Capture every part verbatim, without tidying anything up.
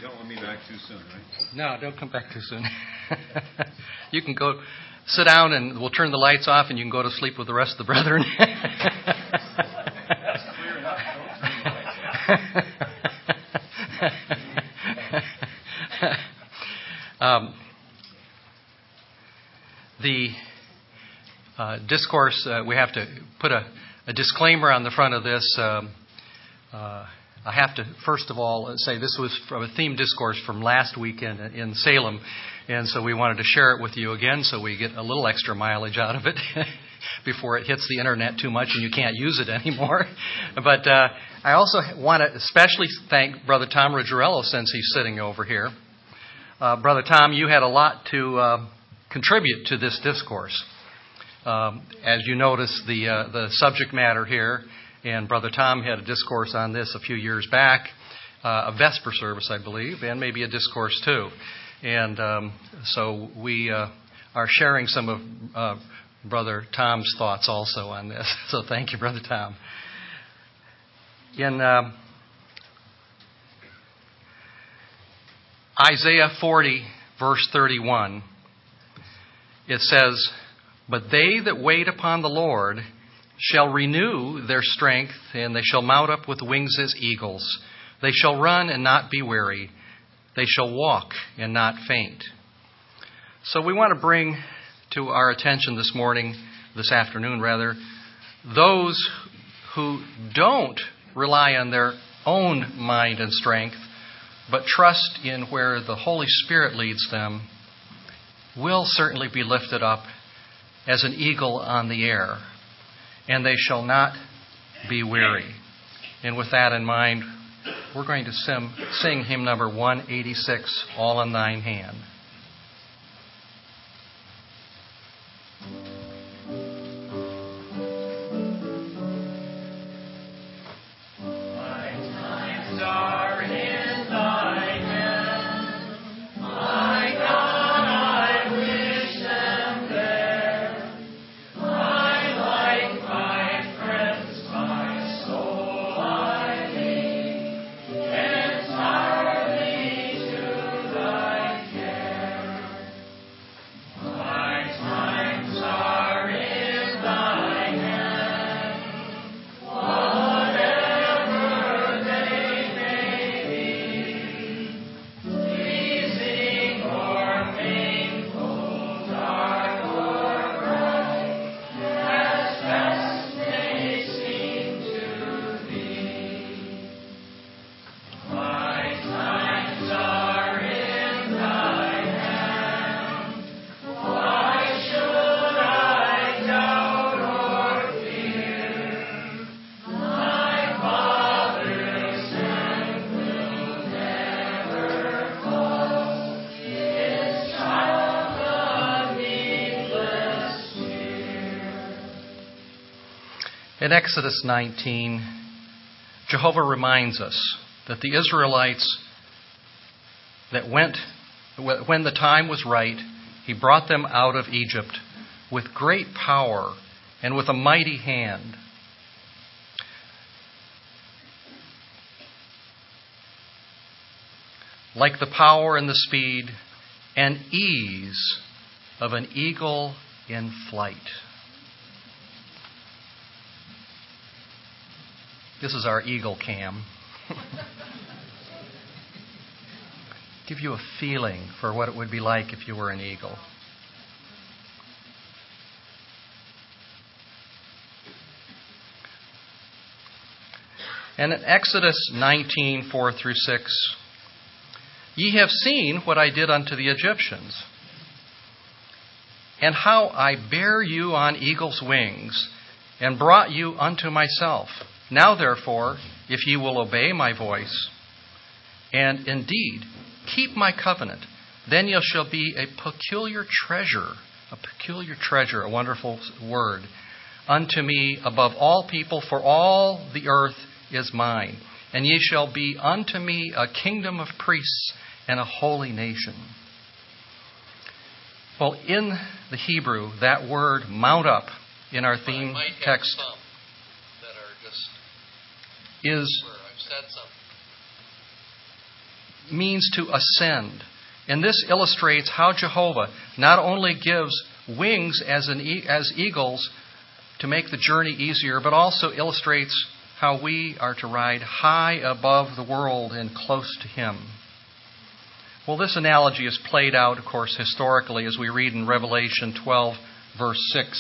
don't want me back too soon, right? No, don't come back too soon. You can go sit down and we'll turn the lights off and you can go to sleep with the rest of the brethren. um, the uh, discourse, uh, we have to put a, a disclaimer on the front of this. Um, uh, I have to, first of all, say this was from a theme discourse from last weekend in Salem, and so we wanted to share it with you again so we get a little extra mileage out of it before it hits the internet too much and you can't use it anymore. But uh, I also want to especially thank Brother Tom Ruggiero since he's sitting over here. Uh, Brother Tom, you had a lot to uh, contribute to this discourse. Um, as you notice, the uh, the subject matter here, and Brother Tom had a discourse on this a few years back, uh, a Vesper service, I believe, and maybe a discourse too. And um, so we uh, are sharing some of uh, Brother Tom's thoughts also on this. So thank you, Brother Tom. In uh, Isaiah forty, verse thirty-one, it says, "But they that wait upon the Lord shall renew their strength, and they shall mount up with wings as eagles. They shall run and not be weary. They shall walk and not faint." So we want to bring to our attention this morning, this afternoon rather, those who don't rely on their own mind and strength, but trust in where the Holy Spirit leads them, will certainly be lifted up as an eagle on the air, and they shall not be weary. And with that in mind, we're going to sim, sing hymn number one eighty-six, All in Thine Hand. In Exodus nineteen, Jehovah reminds us that the Israelites, that went, when the time was right, He brought them out of Egypt with great power and with a mighty hand. Like the power and the speed and ease of an eagle in flight. This is our eagle cam. Give you a feeling for what it would be like if you were an eagle. And in Exodus nineteen, four through six, "Ye have seen what I did unto the Egyptians, and how I bare you on eagle's wings, and brought you unto myself. Now therefore, if ye will obey my voice, and indeed keep my covenant, then ye shall be a peculiar treasure," a peculiar treasure, a wonderful word, "unto me above all people, for all the earth is mine. And ye shall be unto me a kingdom of priests and a holy nation." Well, in the Hebrew, that word "mount up" in our theme text is means to ascend. And this illustrates how Jehovah not only gives wings as, an e- as eagles to make the journey easier, but also illustrates how we are to ride high above the world and close to Him. Well, this analogy is played out, of course, historically as we read in Revelation twelve, verse six.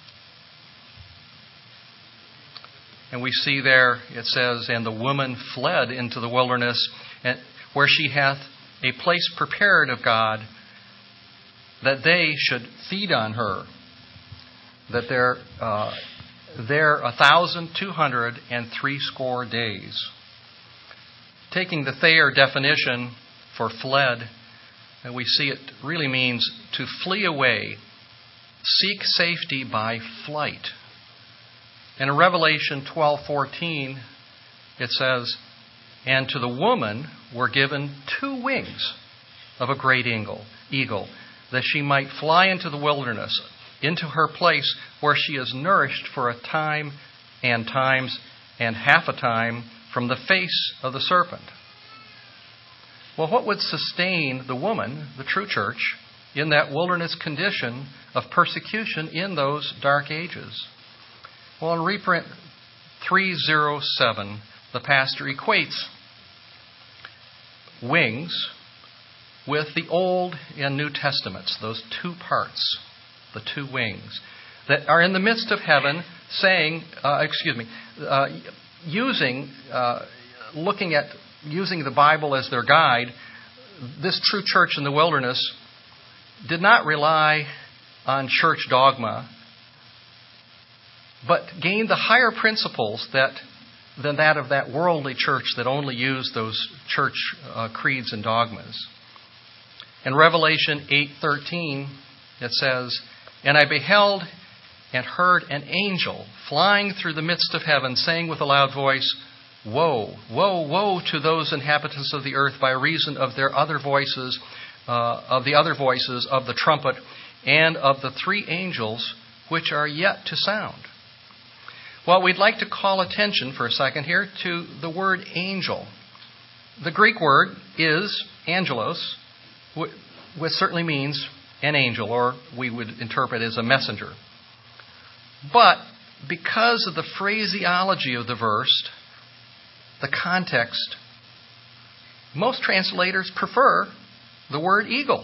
And we see there, it says, "And the woman fled into the wilderness, where she hath a place prepared of God, that they should feed on her, that there uh, there a thousand two hundred and threescore days." Taking the Thayer definition for fled, and we see it really means to flee away, seek safety by flight. And in Revelation twelve fourteen, it says, "And to the woman were given two wings of a great eagle, eagle, that she might fly into the wilderness, into her place where she is nourished for a time and times and half a time from the face of the serpent." Well, what would sustain the woman, the true church, in that wilderness condition of persecution in those dark ages? Well, in reprint three oh seven, the pastor equates wings with the Old and New Testaments, those two parts, the two wings, that are in the midst of heaven, saying, uh, excuse me, uh, using, uh, looking at, using the Bible as their guide. This true church in the wilderness did not rely on church dogma, but gained the higher principles that than that of that worldly church that only used those church uh, creeds and dogmas. In Revelation eight thirteen, it says, "And I beheld and heard an angel flying through the midst of heaven, saying with a loud voice, Woe, woe, woe to those inhabitants of the earth by reason of their other voices, uh, of the other voices of the trumpet and of the three angels which are yet to sound." Well, we'd like to call attention for a second here to the word angel. The Greek word is angelos, which certainly means an angel, or we would interpret as a messenger. But because of the phraseology of the verse, the context, most translators prefer the word eagle.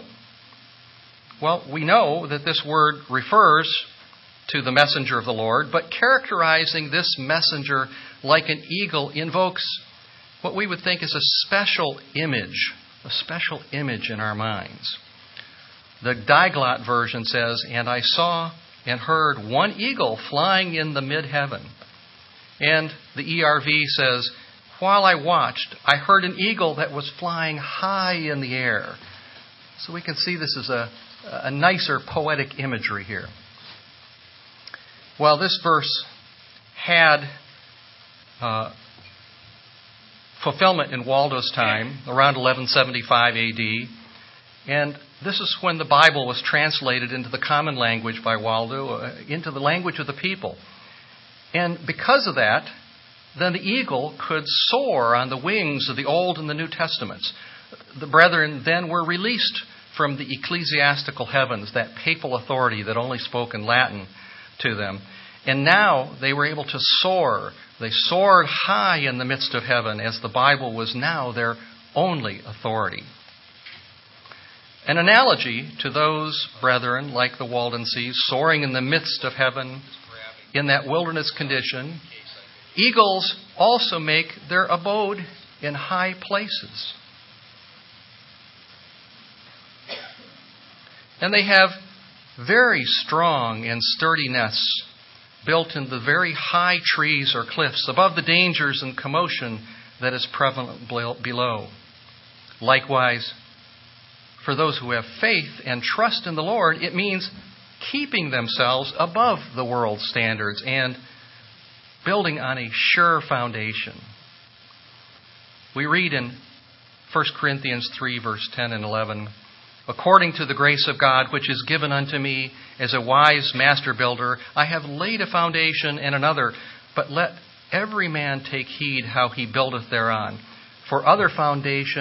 Well, we know that this word refers to the messenger of the Lord, but characterizing this messenger like an eagle invokes what we would think is a special image, a special image in our minds. The Diglot version says, "And I saw and heard one eagle flying in the mid-heaven." And the E R V says, "While I watched, I heard an eagle that was flying high in the air." So we can see this is a, a nicer poetic imagery here. Well, this verse had uh, fulfillment in Waldo's time, around eleven seventy-five A D. And this is when the Bible was translated into the common language by Waldo, uh, into the language of the people. And because of that, then the eagle could soar on the wings of the Old and the New Testaments. The brethren then were released from the ecclesiastical heavens, that papal authority that only spoke in Latin to them. And now they were able to soar. They soared high in the midst of heaven as the Bible was now their only authority. An analogy to those brethren like the Waldenses soaring in the midst of heaven in that wilderness condition, eagles also make their abode in high places. And they have very strong and sturdy nests built in the very high trees or cliffs above the dangers and commotion that is prevalent below. Likewise, for those who have faith and trust in the Lord, it means keeping themselves above the world's standards and building on a sure foundation. We read in First Corinthians three, verse ten and eleven, "According to the grace of God which is given unto me as a wise master builder, I have laid a foundation and another, but let every man take heed how he buildeth thereon. For other foundation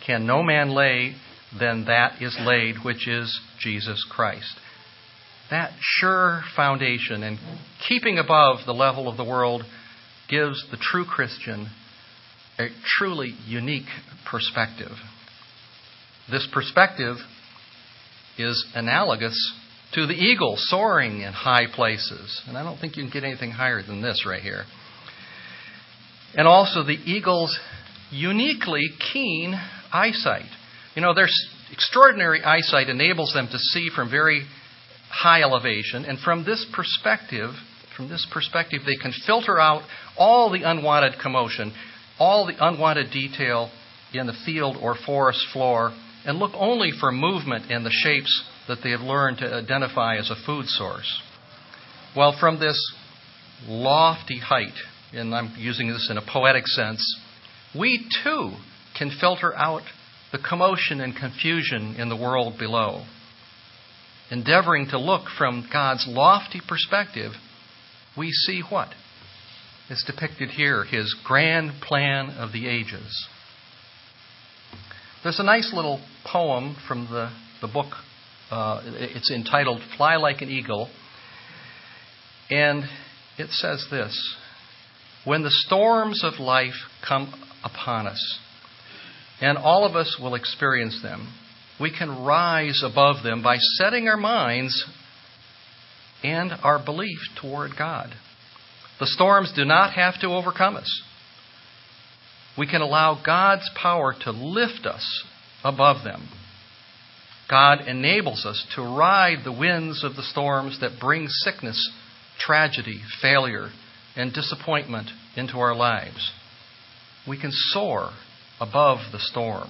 can no man lay than that is laid, which is Jesus Christ. That sure foundation and keeping above the level of the world gives the true Christian a truly unique perspective. This perspective is analogous to the eagle soaring in high places. And I don't think you can get anything higher than this right here. And also the eagle's uniquely keen eyesight. You know, their extraordinary eyesight enables them to see from very high elevation. And from this perspective, from this perspective, they can filter out all the unwanted commotion, all the unwanted detail in the field or forest floor, and look only for movement and the shapes that they have learned to identify as a food source. Well, from this lofty height, and I'm using this in a poetic sense, we too can filter out the commotion and confusion in the world below. Endeavoring to look from God's lofty perspective, we see what is depicted here, His grand plan of the ages. There's a nice little poem from the, the book. Uh, it's entitled Fly Like an Eagle. And it says this: when the storms of life come upon us, and all of us will experience them, we can rise above them by setting our minds and our belief toward God. The storms do not have to overcome us. We can allow God's power to lift us above them. God enables us to ride the winds of the storms that bring sickness, tragedy, failure, and disappointment into our lives. We can soar above the storm.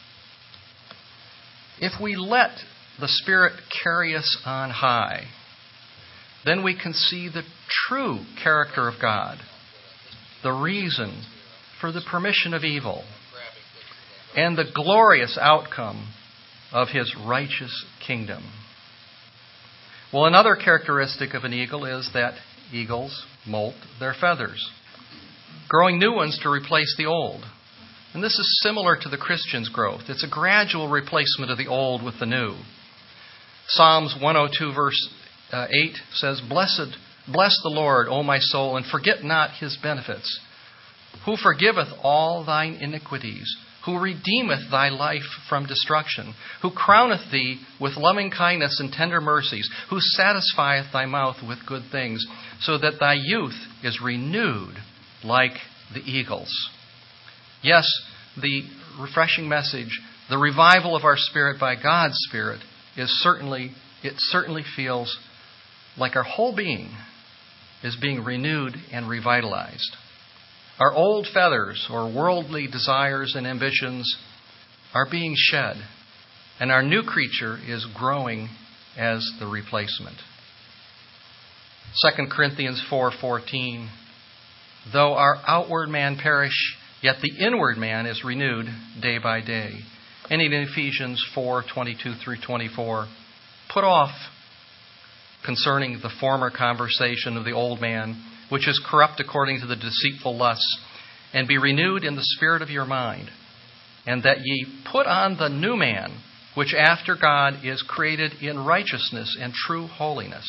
If we let the Spirit carry us on high, then we can see the true character of God, the reason for the permission of evil, and the glorious outcome of His righteous kingdom. Well, another characteristic of an eagle is that eagles molt their feathers, growing new ones to replace the old. And this is similar to the Christian's growth. It's a gradual replacement of the old with the new. Psalms one oh two verse eight says, Blessed, bless the Lord, O my soul, and forget not His benefits, who forgiveth all thine iniquities, who redeemeth thy life from destruction, who crowneth thee with loving kindness and tender mercies, who satisfieth thy mouth with good things, so that thy youth is renewed like the eagles. Yes, the refreshing message, the revival of our spirit by God's Spirit, is certainly, it certainly feels like our whole being is being renewed and revitalized. Our old feathers or worldly desires and ambitions are being shed, and our new creature is growing as the replacement. Second Corinthians four fourteen, though our outward man perish, yet the inward man is renewed day by day. And in Ephesians four twenty-two through twenty-four, put off concerning the former conversation of the old man, which is corrupt according to the deceitful lusts, and be renewed in the spirit of your mind, and that ye put on the new man, which after God is created in righteousness and true holiness.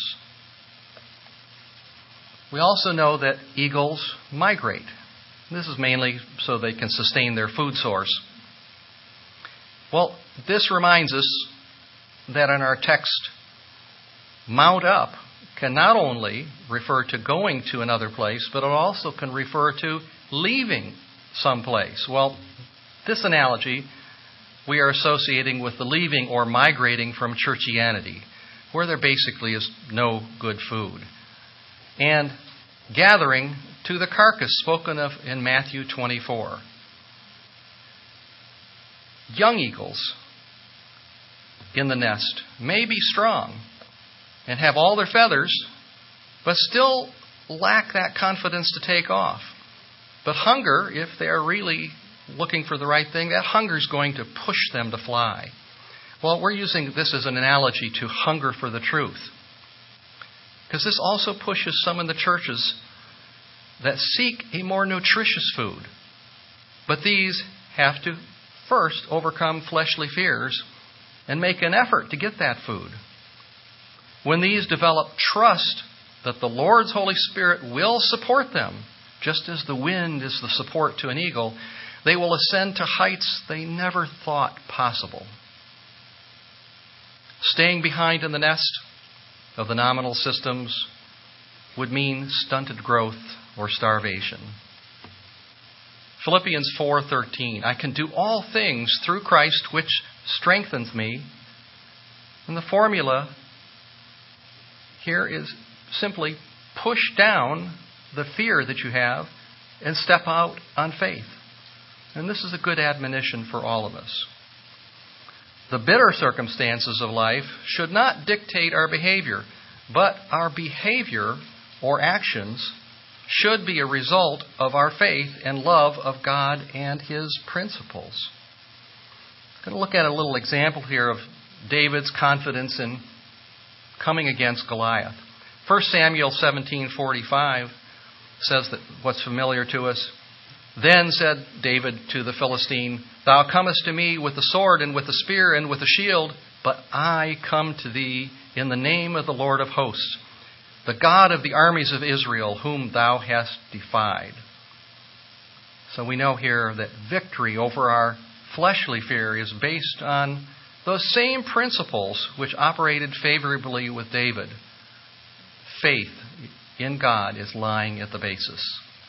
We also know that eagles migrate. This is mainly so they can sustain their food source. Well, this reminds us that in our text, mount up can not only refer to going to another place, but it also can refer to leaving someplace. Well, this analogy we are associating with the leaving or migrating from churchianity, where there basically is no good food, and gathering to the carcass spoken of in Matthew twenty-four. Young eagles in the nest may be strong and have all their feathers, but still lack that confidence to take off. But hunger, if they are really looking for the right thing, that hunger is going to push them to fly. Well, we're using this as an analogy to hunger for the truth, because this also pushes some in the churches that seek a more nutritious food. But these have to first overcome fleshly fears and make an effort to get that food. When these develop trust that the Lord's Holy Spirit will support them, just as the wind is the support to an eagle, they will ascend to heights they never thought possible. Staying behind in the nest of the nominal systems would mean stunted growth or starvation. Philippians four thirteen, I can do all things through Christ which strengthens me. And the formula here is simply push down the fear that you have and step out on faith. And this is a good admonition for all of us. The bitter circumstances of life should not dictate our behavior, but our behavior or actions should be a result of our faith and love of God and His principles. I'm going to look at a little example here of David's confidence in coming against Goliath. First Samuel seventeen forty-five says that what's familiar to us. Then said David to the Philistine, Thou comest to me with the sword and with the spear and with the shield, but I come to thee in the name of the Lord of hosts, the God of the armies of Israel, whom thou hast defied. So we know here that victory over our fleshly fear is based on those same principles which operated favorably with David. Faith in God is lying at the basis.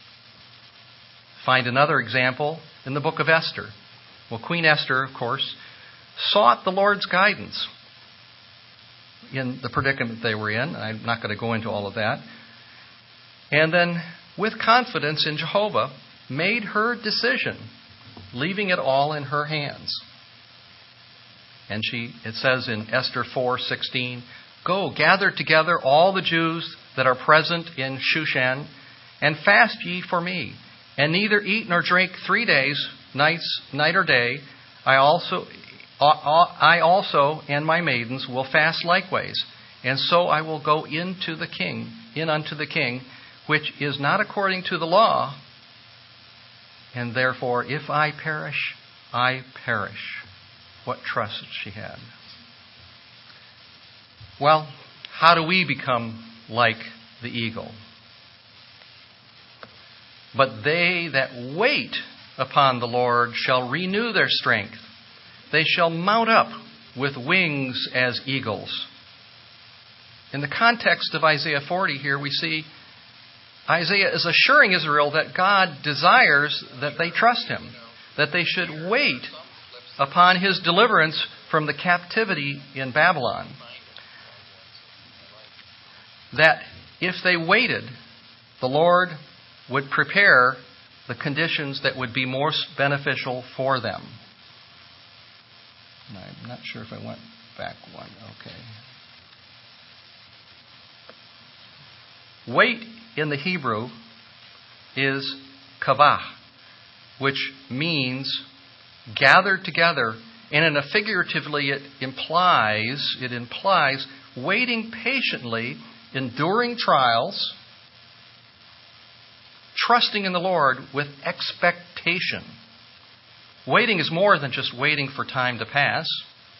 Find another example in the book of Esther. Well, Queen Esther, of course, sought the Lord's guidance in the predicament they were in. I'm not going to go into all of that. And then, with confidence in Jehovah, made her decision, leaving it all in her hands. And she, it says in Esther four sixteen, Go, gather together all the Jews that are present in Shushan, and fast ye for me, and neither eat nor drink three days, nights, night or day. I also, I also and my maidens will fast likewise, and so I will go into the king, in unto the king, which is not according to the law, and therefore, if I perish, I perish. What trust she had. Well, how do we become like the eagle? But they that wait upon the Lord shall renew their strength. They shall mount up with wings as eagles. In the context of Isaiah forty here, we see Isaiah is assuring Israel that God desires that they trust Him, that they should wait upon His deliverance from the captivity in Babylon. That if they waited, the Lord would prepare the conditions that would be most beneficial for them. And I'm not sure if I went back one. Okay. Wait in the Hebrew is kavah, which means gathered together, and in a figuratively it implies it implies waiting patiently, enduring trials, trusting in the Lord with expectation. Waiting is more than just waiting for time to pass,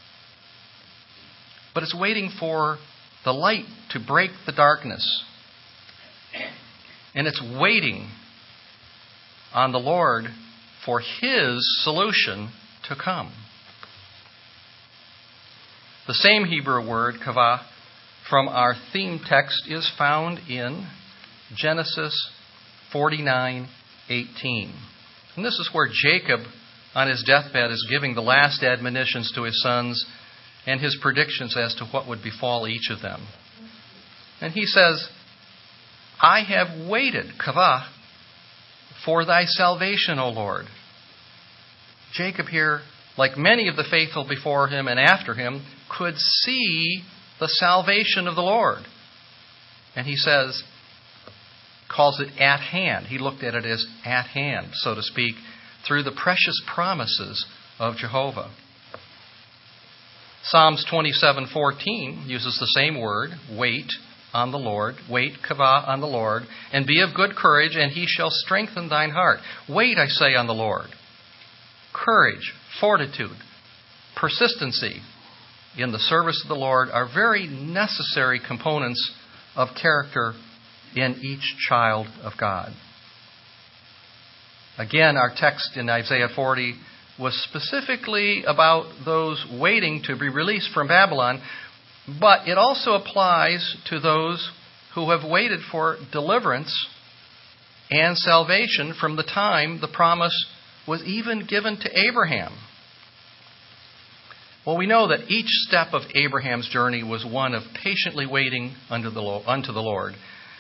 but it's waiting for the light to break the darkness. And it's waiting on the Lord for His solution to come. The same Hebrew word, kavah, from our theme text is found in Genesis forty-nine eighteen. And this is where Jacob, on his deathbed, is giving the last admonitions to his sons and his predictions as to what would befall each of them. And he says, I have waited, kavah, for thy salvation, O Lord. Jacob here, like many of the faithful before him and after him, could see the salvation of the Lord. And he says, calls it at hand. He looked at it as at hand, so to speak, through the precious promises of Jehovah. Psalms twenty-seven fourteen uses the same word, wait on the Lord, wait, kavah, on the Lord, and be of good courage, and He shall strengthen thine heart. Wait, I say, on the Lord. Courage, fortitude, persistency in the service of the Lord are very necessary components of character in each child of God. Again, our text in Isaiah forty was specifically about those waiting to be released from Babylon, but it also applies to those who have waited for deliverance and salvation from the time the promise was even given to Abraham. Well, we know that each step of Abraham's journey was one of patiently waiting unto the Lord.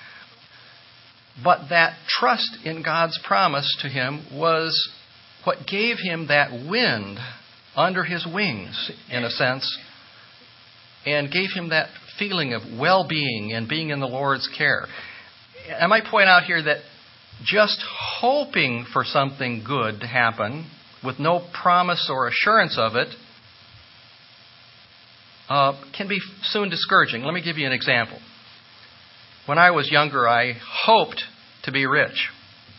But that trust in God's promise to him was what gave him that wind under his wings, in a sense, and gave him that feeling of well-being and being in the Lord's care. I might point out here that just hoping for something good to happen with no promise or assurance of it uh, can be soon discouraging. Let me give you an example. When I was younger, I hoped to be rich.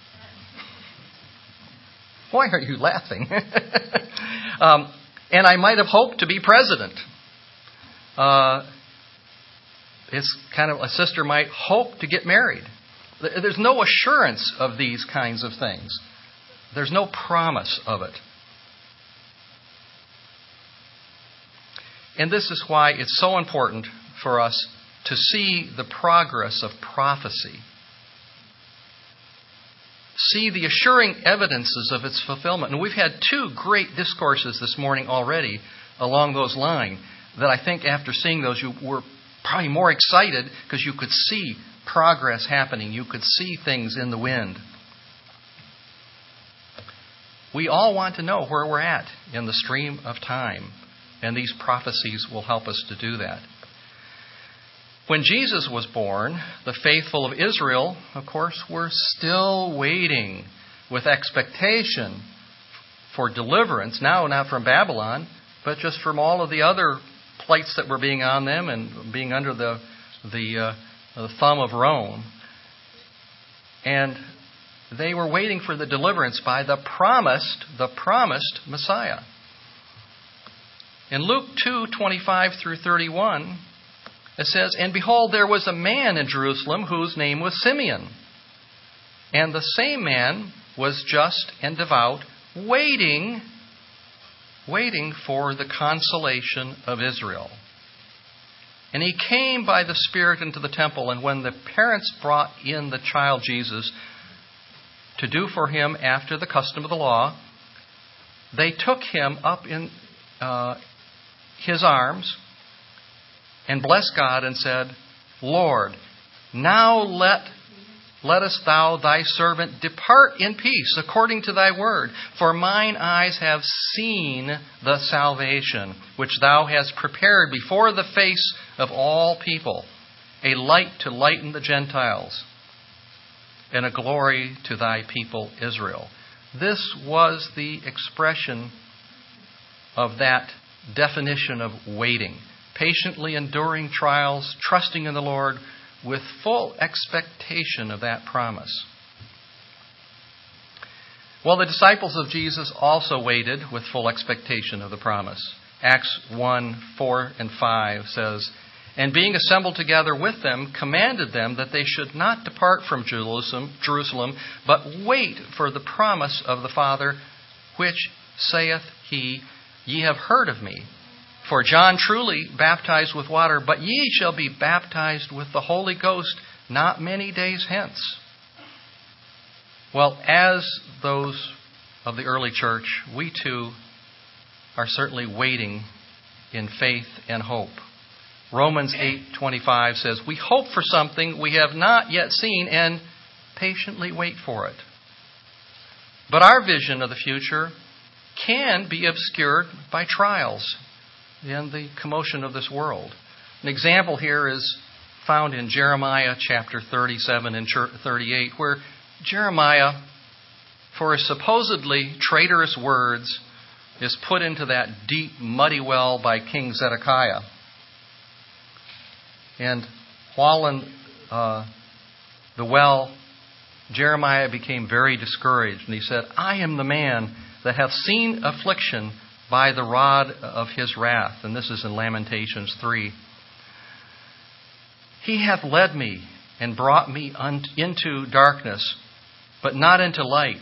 Why are you laughing? um, and I might have hoped to be president. Uh, it's kind of a sister might hope to get married. There's no assurance of these kinds of things. There's no promise of it. And this is why it's so important for us to see the progress of prophecy. See the assuring evidences of its fulfillment. And we've had two great discourses this morning already along those lines that I think after seeing those you were probably more excited because you could see progress happening. You could see things in the wind. We all want to know where we're at in the stream of time, and these prophecies will help us to do that. When Jesus was born, the faithful of Israel, of course, were still waiting with expectation for deliverance, now not from Babylon, but just from all of the other plates that were being on them and being under the the, uh, the thumb of Rome. And they were waiting for the deliverance by the promised, the promised Messiah. In Luke two twenty-five through thirty-one, it says, "And behold, there was a man in Jerusalem whose name was Simeon. And the same man was just and devout, waiting, waiting for the consolation of Israel. And he came by the Spirit into the temple, and when the parents brought in the child Jesus to do for him after the custom of the law, they took him up in uh, his arms and blessed God and said, Lord, now let lettest thou thy servant depart in peace according to thy word. For mine eyes have seen the salvation which thou hast prepared before the face of all people, a light to lighten the Gentiles, and a glory to thy people Israel." This was the expression of that definition of waiting. Patiently enduring trials, trusting in the Lord with full expectation of that promise. Well, the disciples of Jesus also waited with full expectation of the promise. Acts one, four, and five says, "And being assembled together with them, commanded them that they should not depart from Jerusalem, Jerusalem, but wait for the promise of the Father, which saith he, Ye have heard of me. For John truly baptized with water, but ye shall be baptized with the Holy Ghost not many days hence." Well, as those of the early church, we too are certainly waiting in faith and hope. Romans eight twenty-five says, "We hope for something we have not yet seen and patiently wait for it." But our vision of the future can be obscured by trials and the commotion of this world. An example here is found in Jeremiah chapter thirty-seven and thirty-eight, where Jeremiah, for his supposedly traitorous words, is put into that deep, muddy well by King Zedekiah. And while in uh, the well, Jeremiah became very discouraged, and he said, "I am the man that hath seen affliction by the rod of his wrath. And this is in Lamentations three. He hath led me and brought me un- into darkness, but not into light.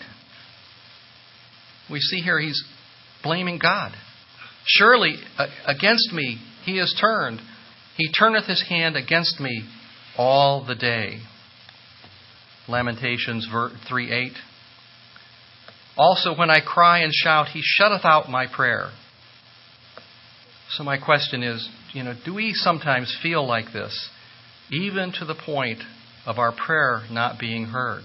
We see here he's blaming God. Surely uh, against me he is turned. He turneth his hand against me all the day. Lamentations three eight. Also when I cry and shout, he shutteth out my prayer. So my question is, you know, do we sometimes feel like this, even to the point of our prayer not being heard?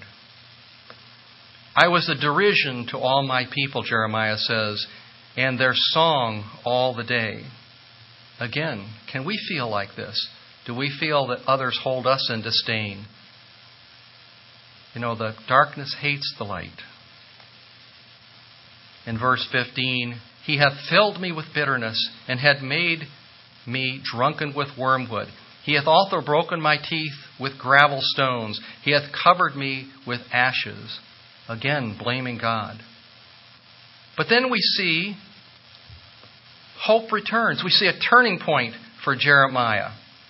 I was a derision to all my people, Jeremiah says, and their song all the day. Again, can we feel like this? Do we feel that others hold us in disdain? You know, the darkness hates the light. In verse fifteen, he hath filled me with bitterness and had made me drunken with wormwood. He hath also broken my teeth with gravel stones. He hath covered me with ashes. Again, blaming God. But then we see hope returns. We see a turning point for Jeremiah.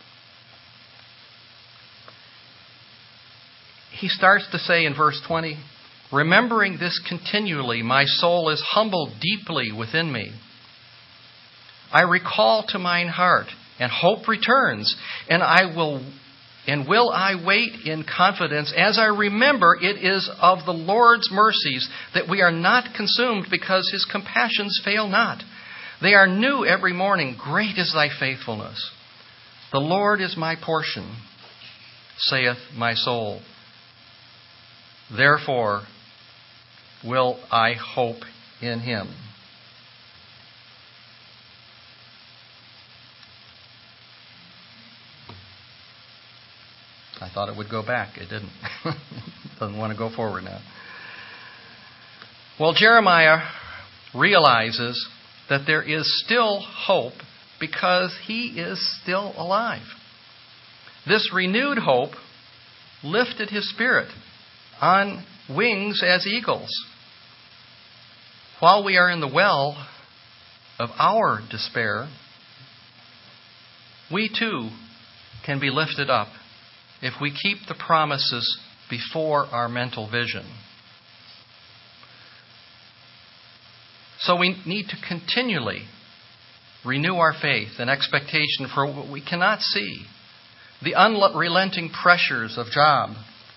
He starts to say in verse twenty, remembering this continually, my soul is humbled deeply within me. I recall to mine heart, and hope returns, and I will and will I wait in confidence as I remember it is of the Lord's mercies that we are not consumed, because his compassions fail not. They are new every morning. Great is thy faithfulness. The Lord is my portion, saith my soul. Therefore will I hope in him. I thought it would go back. It didn't. Doesn't want to go forward now. Well, Jeremiah realizes that there is still hope because he is still alive. This renewed hope lifted his spirit on wings as eagles. While we are in the well of our despair, we too can be lifted up if we keep the promises before our mental vision. So we need to continually renew our faith and expectation for what we cannot see. The unrelenting pressures of job,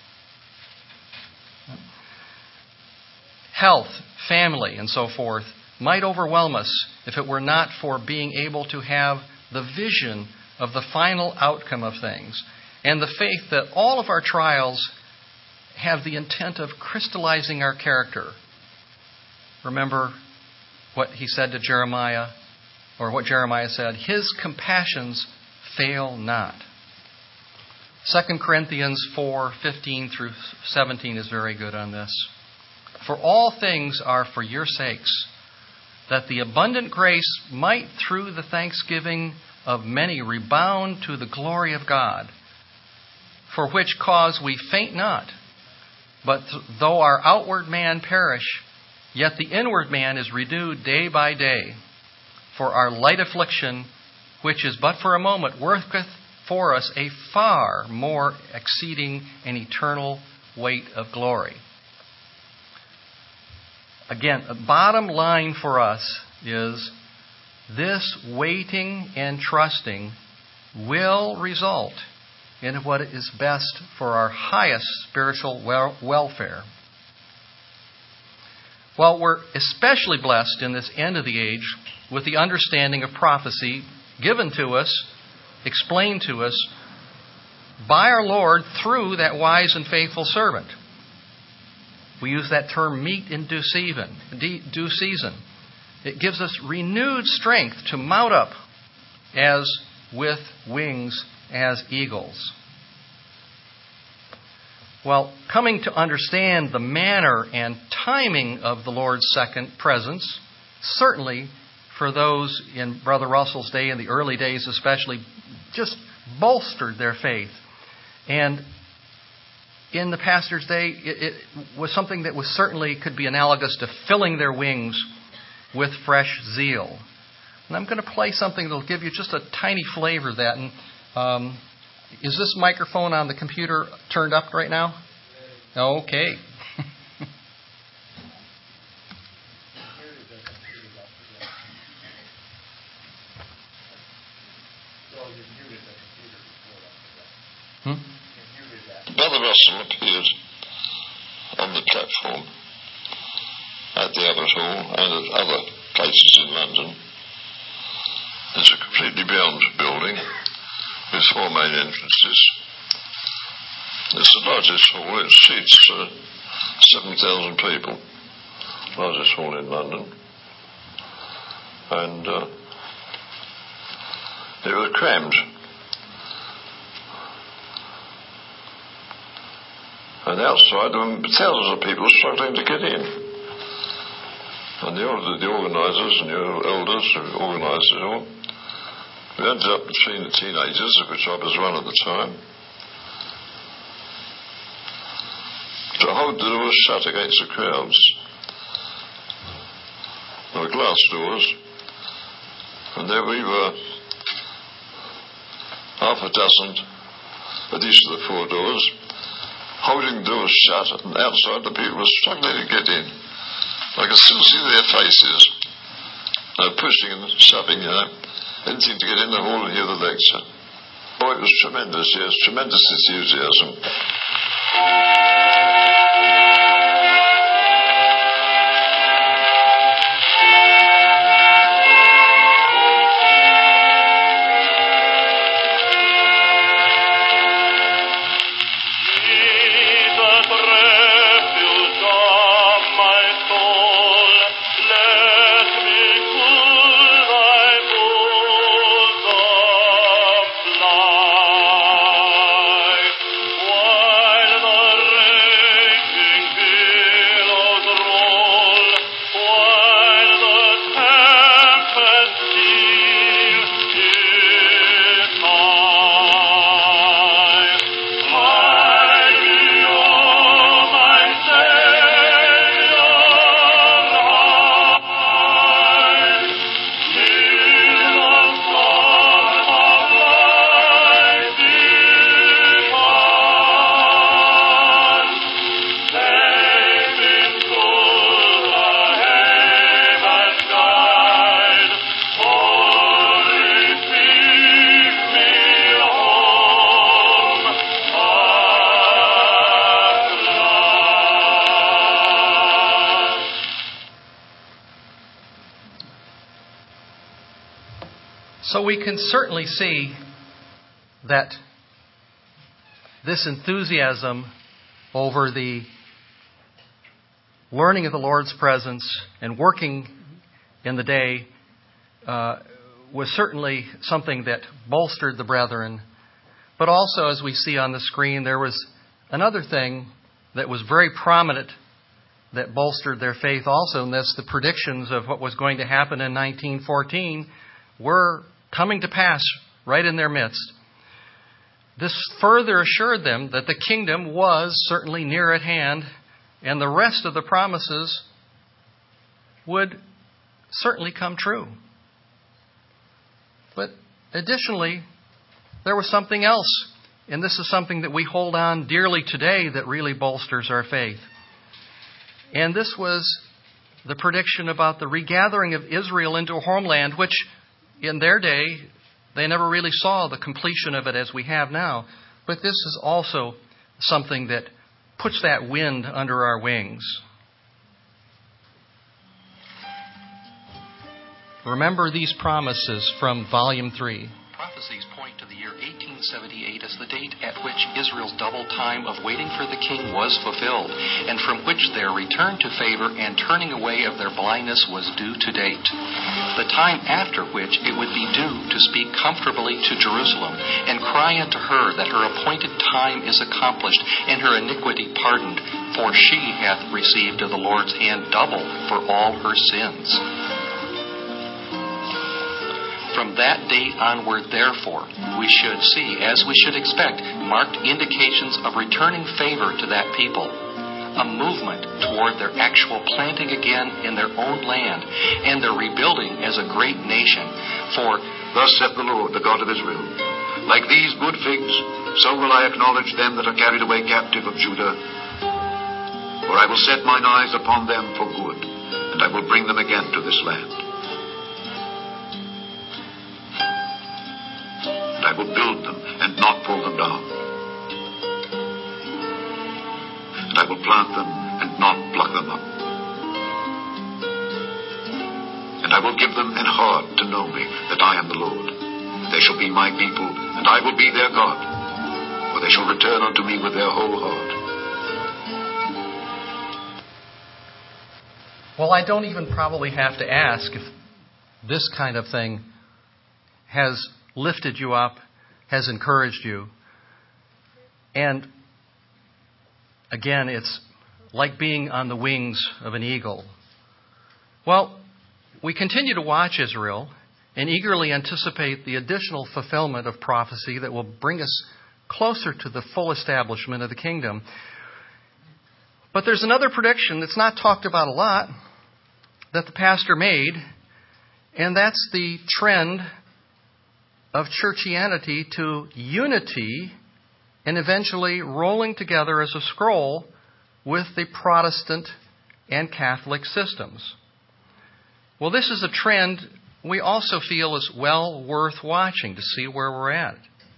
health, family, and so forth might overwhelm us if it were not for being able to have the vision of the final outcome of things, and the faith that all of our trials have the intent of crystallizing our character. Remember what he said to Jeremiah, or what Jeremiah said, his compassions fail not. Second Corinthians four fifteen through seventeen is very good on this. For all things are for your sakes, that the abundant grace might through the thanksgiving of many rebound to the glory of God, for which cause we faint not. But though our outward man perish, yet the inward man is renewed day by day. For our light affliction, which is but for a moment, worketh for us a far more exceeding and eternal weight of glory. Again, the bottom line for us is this waiting and trusting will result in what is best for our highest spiritual wel- welfare. Well, we're especially blessed in this end of the age with the understanding of prophecy given to us, explained to us by our Lord through that wise and faithful servant. We use that term meet in due season. Due season. It gives us renewed strength to mount up as with wings as eagles. Well, coming to understand the manner and timing of the Lord's second presence, certainly for those in Brother Russell's day, in the early days especially, just bolstered their faith. And in the pastor's day, it, it was something that was certainly could be analogous to filling their wings with fresh zeal. And I'm going to play something that will give you just a tiny flavor of that. And um, is this microphone on the computer turned up right now? Okay. Hmm? Brother Russell appeared on the platform at the Albert Hall and at other places in London. It's a completely built building with four main entrances. It's the largest hall. It seats uh, seven thousand people. Largest hall in London. And uh, it was crammed. And outside there were thousands of people struggling to get in. And the, the organisers and the elders who organised it all, we ended up between the teenagers, of which I was one at the time. To hold the doors shut against the crowds. There were glass doors, and there we were, half a dozen at each of the four doors, holding the doors shut, and outside the people were struggling to get in. I can still see their faces. They were pushing and shoving, you know, anything to get in the hall and hear the lecture. Oh, it was tremendous, yes, tremendous enthusiasm. So we can certainly see that this enthusiasm over the learning of the Lord's presence and working in the day uh, was certainly something that bolstered the brethren. But also, as we see on the screen, there was another thing that was very prominent that bolstered their faith also, and that's the predictions of what was going to happen in nineteen fourteen were coming to pass right in their midst. This further assured them that the kingdom was certainly near at hand, and the rest of the promises would certainly come true. But additionally, there was something else, and this is something that we hold on dearly today that really bolsters our faith. And this was the prediction about the regathering of Israel into a homeland, which in their day, they never really saw the completion of it as we have now. But this is also something that puts that wind under our wings. Remember these promises from Volume three. Prophecies point to the year eighteen seventy-eight as the date at which Israel's double time of waiting for the king was fulfilled, and from which their return to favor and turning away of their blindness was due to date. The time after which it would be due to speak comfortably to Jerusalem, and cry unto her that her appointed time is accomplished, and her iniquity pardoned, for she hath received of the Lord's hand double for all her sins. From that date onward, therefore, we should see, as we should expect, marked indications of returning favor to that people. a movement toward their actual planting again in their own land and their rebuilding as a great nation. For thus saith the Lord, the God of Israel, like these good figs, so will I acknowledge them that are carried away captive of Judah. For I will set mine eyes upon them for good, and I will bring them again to this land. And I will build them and not pull them down. And I will plant them and not pluck them up. And I will give them an heart to know me, that I am the Lord. They shall be my people, and I will be their God. For they shall return unto me with their whole heart. Well, I don't even probably have to ask if this kind of thing has lifted you up, has encouraged you. And again, it's like being on the wings of an eagle. Well, we continue to watch Israel and eagerly anticipate the additional fulfillment of prophecy that will bring us closer to the full establishment of the kingdom. But there's another prediction that's not talked about a lot that the pastor made, and that's the trend of churchianity to unity and eventually rolling together as a scroll with the Protestant and Catholic systems. Well, this is a trend we also feel is well worth watching to see where we're at.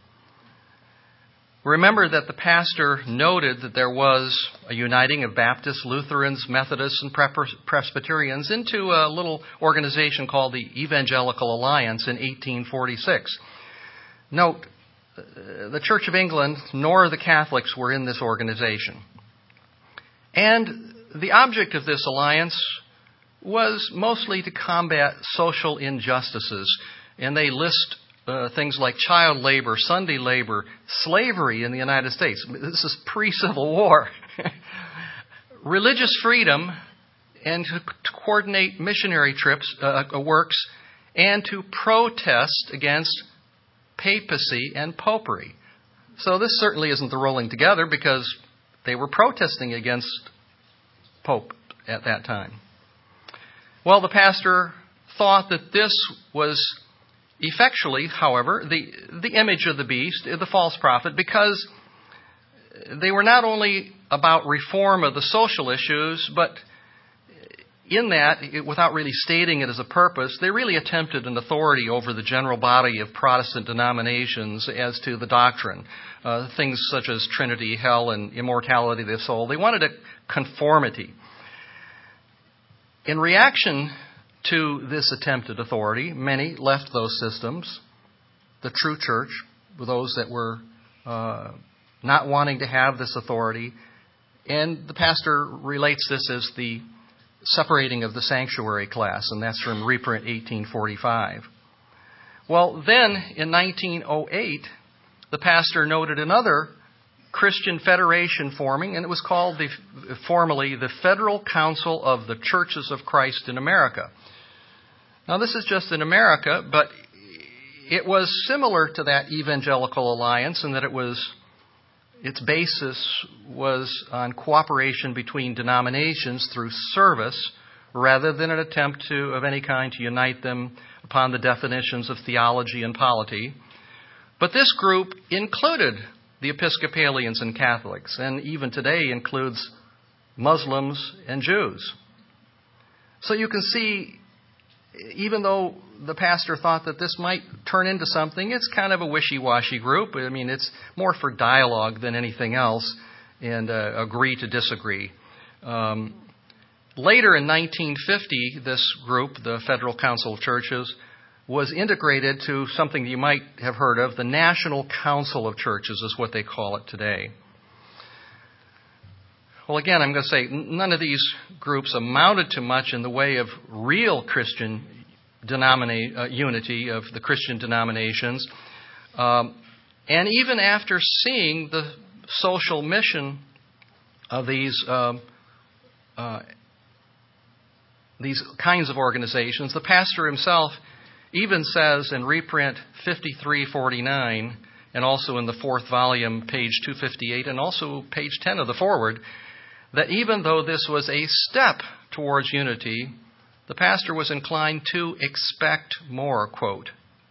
Remember that the pastor noted that there was a uniting of Baptists, Lutherans, Methodists, and Presbyterians into a little organization called the Evangelical Alliance in eighteen forty-six. Note, the Church of England nor the Catholics were in this organization. And the object of this alliance was mostly to combat social injustices. And they list uh, things like child labor, Sunday labor, slavery in the United States. This is pre-Civil War. Religious freedom, and to, to coordinate missionary trips, uh, works, and to protest against papacy and popery. So this certainly isn't the rolling together, because they were protesting against Pope at that time. Well, the pastor thought that this was effectually, however, the, the image of the beast, the false prophet, because they were not only about reform of the social issues, but in that, without really stating it as a purpose, they really attempted an authority over the general body of Protestant denominations as to the doctrine. Uh, things such as Trinity, hell, and immortality of the soul. They wanted a conformity. In reaction to this attempted authority, many left those systems. The true church, those that were uh, not wanting to have this authority. And the pastor relates this as the separating of the sanctuary class, and that's from reprint eighteen forty-five. Well, then, in nineteen oh eight, the pastor noted another Christian federation forming, and it was called the, formally the Federal Council of the Churches of Christ in America. Now, this is just in America, but it was similar to that Evangelical Alliance in that it was its basis was on cooperation between denominations through service, rather than an attempt to, of any kind, to unite them upon the definitions of theology and polity. But this group included the Episcopalians and Catholics, and even today includes Muslims and Jews. So you can see, even though the pastor thought that this might turn into something, it's kind of a wishy-washy group. I mean, it's more for dialogue than anything else, and uh, agree to disagree. Um, later in nineteen fifty, this group, the Federal Council of Churches, was integrated to something you might have heard of. The National Council of Churches is what they call it today. Well, again, I'm going to say none of these groups amounted to much in the way of real Christian denomina- uh, unity of the Christian denominations. Um, and even after seeing the social mission of these um, uh, these kinds of organizations, the pastor himself even says in reprint fifty-three forty-nine, and also in the fourth volume, page two fifty-eight, and also page ten of the foreword, that even though this was a step towards unity, the pastor was inclined to expect more, quote,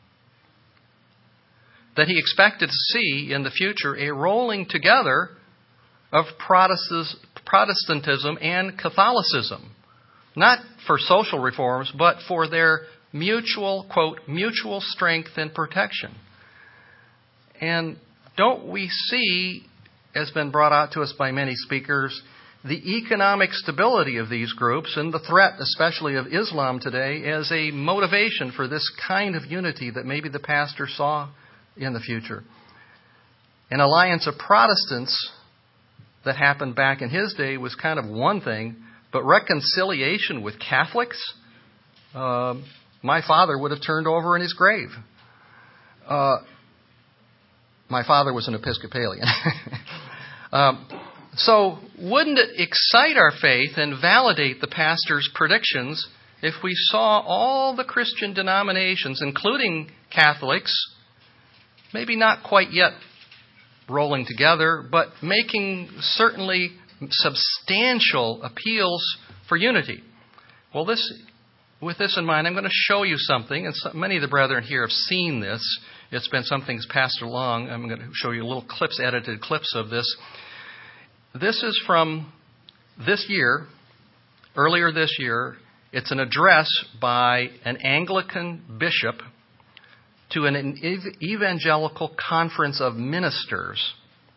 that he expected to see in the future a rolling together of Protestantism and Catholicism, not for social reforms, but for their mutual, quote, mutual strength and protection. And don't we see, as been brought out to us by many speakers, the economic stability of these groups and the threat, especially of Islam today, as a motivation for this kind of unity that maybe the pastor saw in the future? An alliance of Protestants that happened back in his day was kind of one thing, but reconciliation with Catholics, uh, my father would have turned over in his grave. Uh, my father was an Episcopalian. um, so wouldn't it excite our faith and validate the pastor's predictions if we saw all the Christian denominations, including Catholics, maybe not quite yet rolling together, but making certainly substantial appeals for unity? Well, this, with this in mind, I'm going to show you something, and so, many of the brethren here have seen this. It's been something that's passed along. I'm going to show you little clips, edited clips of this. This is from this year, earlier this year. It's an address by an Anglican bishop to an evangelical conference of ministers.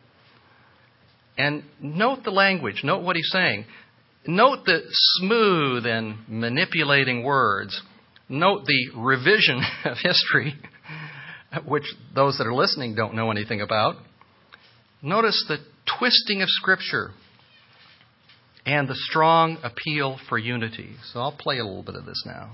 And note the language. Note what he's saying. Note the smooth and manipulating words. Note the revision of history, which those that are listening don't know anything about. Notice the twisting of Scripture and the strong appeal for unity. So I'll play a little bit of this now.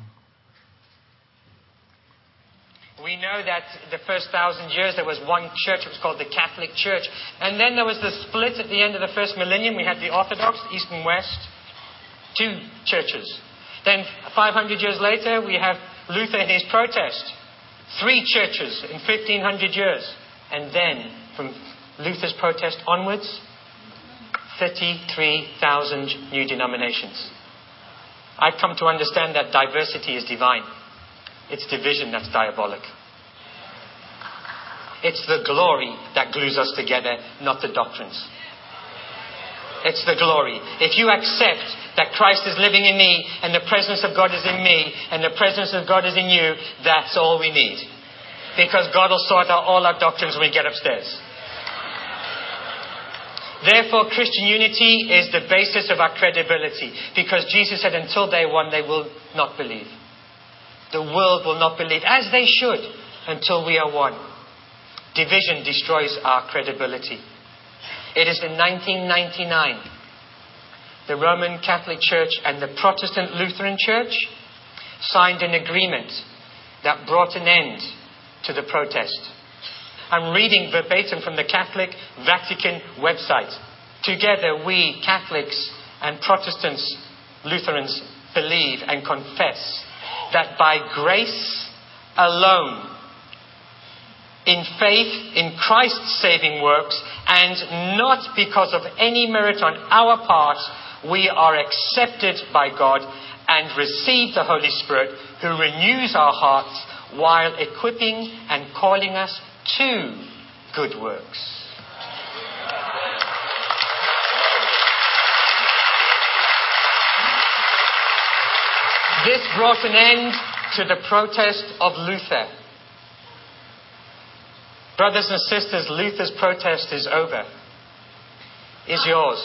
We know that the first thousand years there was one church, it was called the Catholic Church. And then there was the split at the end of the first millennium. We had the Orthodox, East and West, two churches. Then five hundred years later we have Luther and his protest. Three churches in fifteen hundred years. And then from Luther's protest onwards, thirty-three thousand new denominations. I've come to understand that diversity is divine. It's division that's diabolic. It's the glory that glues us together, not the doctrines. It's the glory. If you accept that Christ is living in me and the presence of God is in me and the presence of God is in you, that's all we need. Because God will sort out all our doctrines when we get upstairs. Therefore, Christian unity is the basis of our credibility. Because Jesus said until day one, they will not believe. The world will not believe, as they should, until we are one. Division destroys our credibility. It is in nineteen ninety-nine, the Roman Catholic Church and the Protestant Lutheran Church signed an agreement that brought an end to the protest. I'm reading verbatim from the Catholic Vatican website. Together we, Catholics and Protestants, Lutherans, believe and confess that by grace alone, in faith in Christ's saving works, and not because of any merit on our part, we are accepted by God and receive the Holy Spirit, who renews our hearts while equipping and calling us to good works. This brought an end to the protest of Luther. Brothers and sisters, Luther's protest is over. Is yours.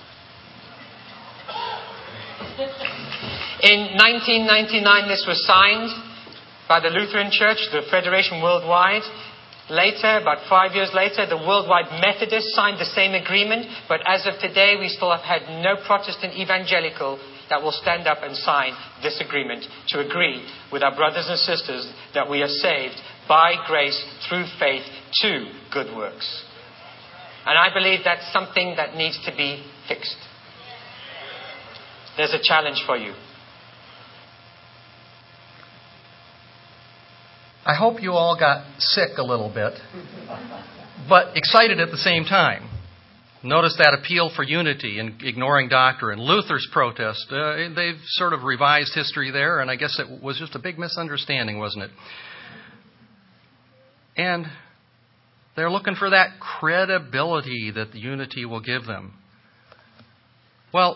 In nineteen ninety-nine, this was signed by the Lutheran Church, the Federation Worldwide. Later, about five years later, the Worldwide Methodists signed the same agreement. But as of today, we still have had no Protestant evangelical that will stand up and sign this agreement to agree with our brothers and sisters that we are saved by grace through faith to good works. And I believe that's something that needs to be fixed. There's a challenge for you. I hope you all got sick a little bit, but excited at the same time. Notice that appeal for unity and ignoring doctrine. Luther's protest. Uh, they've sort of revised history there, and I guess it was just a big misunderstanding, wasn't it? And they're looking for that credibility that the unity will give them. Well,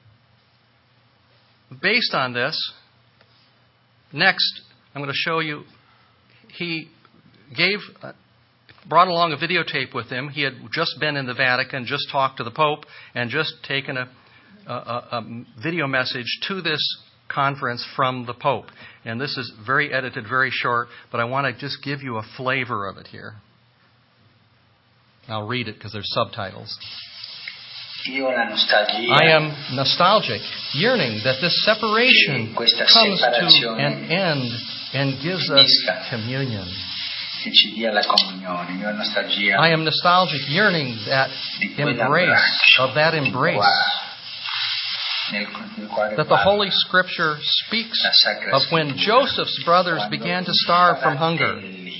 based on this, next I'm going to show you, he gave, uh, brought along a videotape with him. He had just been in the Vatican, just talked to the Pope, and just taken a, a, a video message to this conference from the Pope. And this is very edited, very short, but I want to just give you a flavor of it here. I'll read it because there's subtitles. I am nostalgic, yearning that this separation comes to an end and gives us communion. I am nostalgic, yearning that embrace, of that embrace, that the Holy Scripture speaks of when Joseph's brothers began to starve from hunger.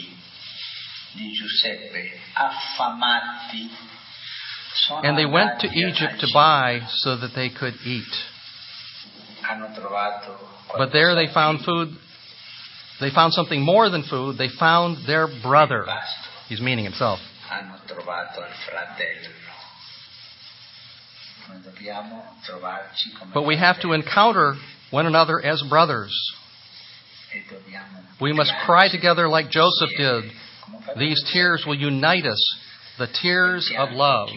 And they went to Egypt to buy so that they could eat. But there they found food. They found something more than food. They found their brother. He's meaning himself. But we have to encounter one another as brothers. We must cry together like Joseph did. These tears will unite us, the tears of love.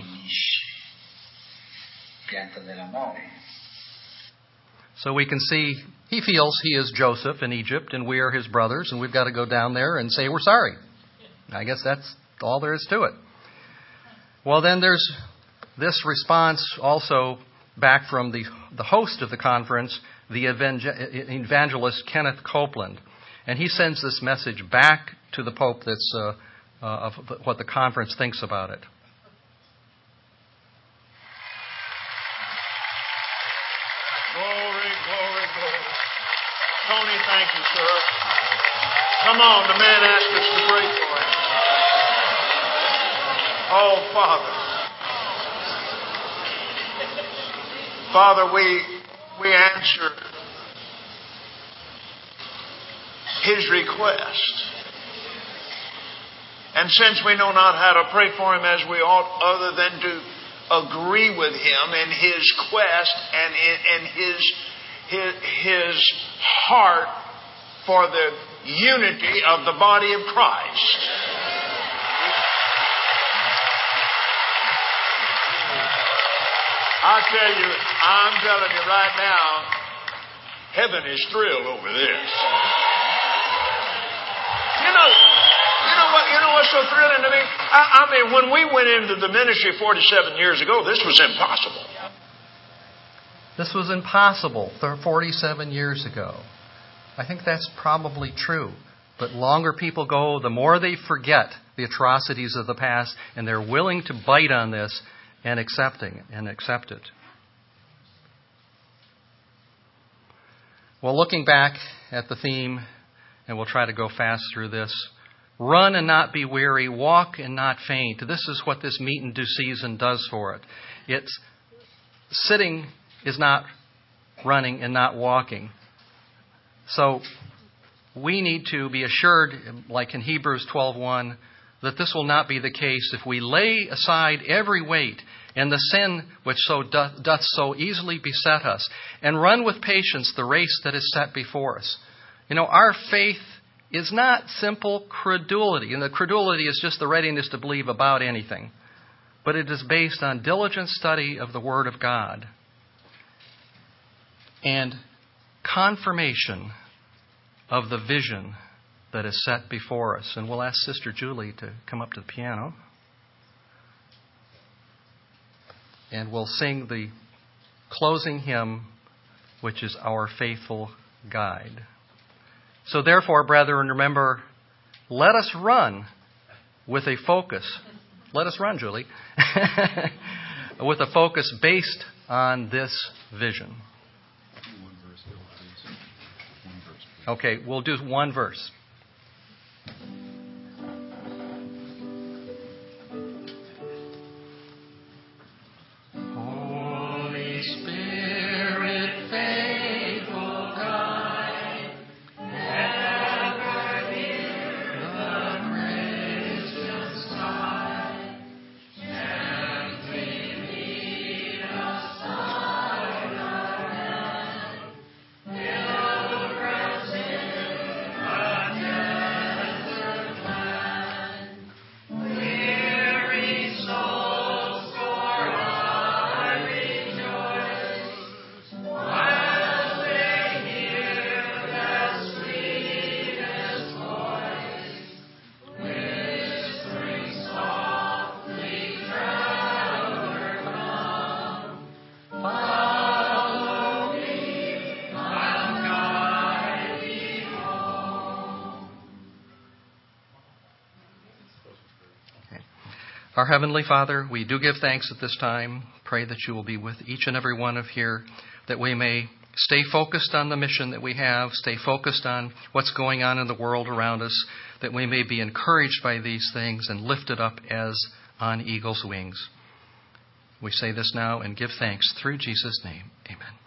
So we can see he feels he is Joseph in Egypt and we are his brothers, and we've got to go down there and say we're sorry. I guess that's all there is to it. Well, then there's this response also back from the, the host of the conference, the evangelist Kenneth Copeland. And he sends this message back to the Pope that's uh, uh, of what the conference thinks about it. Glory, glory, glory. Tony, thank you, sir. Come on, the man asked us to pray for him. Oh, Father. Father, we we answer his request. And since we know not how to pray for him as we ought, other than to agree with him in his quest and in, in his, his his heart for the unity of the body of Christ. I tell you, I'm telling you right now, heaven is thrilled over this. You know, you know what? You know what's so thrilling to me? I, I mean, when we went into the ministry forty-seven years ago, this was impossible. This was impossible forty-seven years ago. I think that's probably true. But longer people go, the more they forget the atrocities of the past, and they're willing to bite on this and accepting and accept it. Well, looking back at the theme, and we'll try to go fast through this. Run and not be weary, walk and not faint. This is what this meet and do season does for it. It's sitting is not running and not walking. So we need to be assured, like in Hebrews twelve one, that this will not be the case if we lay aside every weight and the sin which so doth, doth so easily beset us, and run with patience the race that is set before us. You know, our faith is not simple credulity, and the credulity is just the readiness to believe about anything, but it is based on diligent study of the Word of God and confirmation of the vision that is set before us. And we'll ask Sister Julie to come up to the piano. And we'll sing the closing hymn, which is Our Faithful Guide. So therefore, brethren, remember, let us run with a focus. Let us run, Julie. With a focus based on this vision. Okay, we'll do one verse. Our Heavenly Father, we do give thanks at this time. Pray that you will be with each and every one of here, that we may stay focused on the mission that we have, stay focused on what's going on in the world around us, that we may be encouraged by these things and lifted up as on eagle's wings. We say this now and give thanks through Jesus' name. Amen.